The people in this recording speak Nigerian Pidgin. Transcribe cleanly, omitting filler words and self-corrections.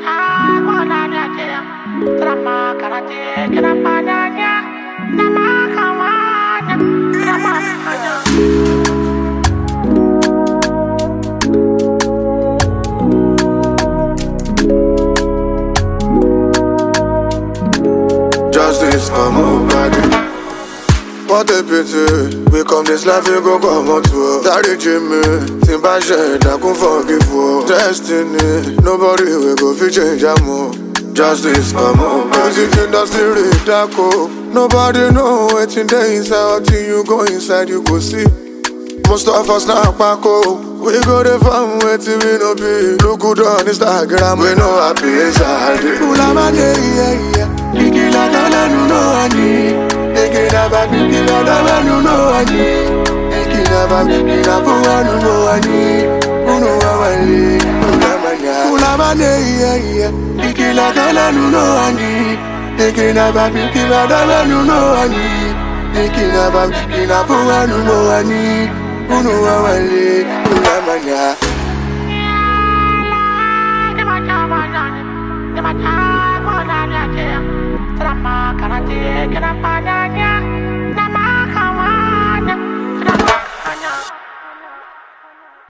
Justice for nobody. What a pity, we come this life you go come out to. Daddy Jimmy, Timbaje, that can forgive you. Destiny, nobody will go fi change your move. Justice for nobody. Music industry read that code. Nobody know wetin dey inside until you go inside you go see. Most of us now pako. We go the farm wetin we no be. Look good on Instagram, we no happy inside. Ulamane, yeah. Nikila dala nuno ani. Nikila ba nikila dala nuno ani. Nikila ba nikila buwa nuno ani. Uno awali, ulamane, yeah. Nikila dala nuno ani. Nikila ba nikila dala nuno ani. Nikila ba nikila buwa nuno ani. Uno awali, ulamanya. Trama, karate, kena pada